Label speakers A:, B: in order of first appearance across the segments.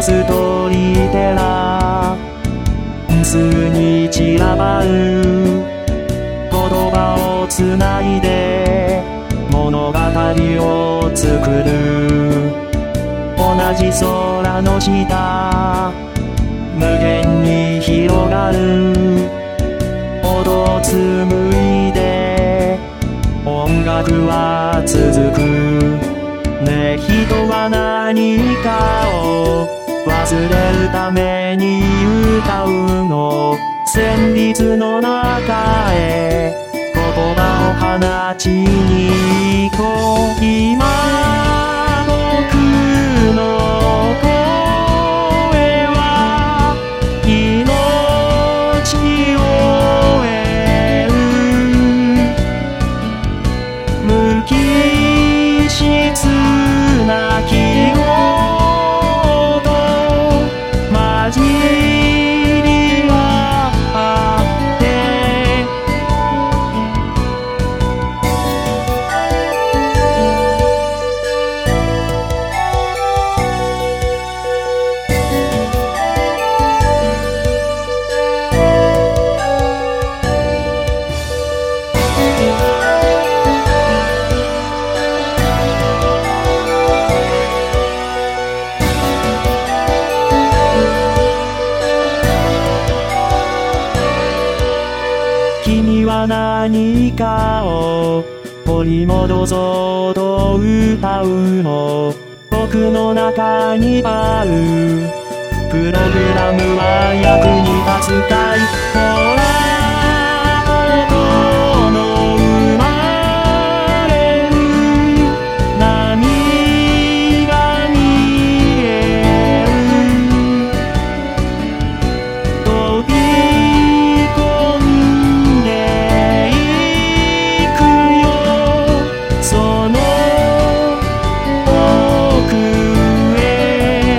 A: ストーリーテラー数に散らばる言葉をつないで物語を作る。同じ空の下無限に広がる音を紡いで音楽は続く。ねえ人は何かを忘れるために歌うの。旋律の中へ言葉を放ちに行こう。今僕の声は命を得る無機質な記号と混じり合って君は何かを取り戻そうと歌うの。僕の中にあるプログラムは役に立つかい。ほら音の生まれる波が見える飛び込んでいくよその奥へ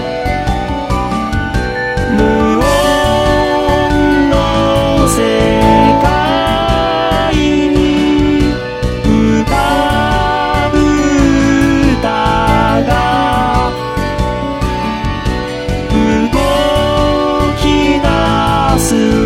A: 無音の世界に浮かぶ歌が動き出す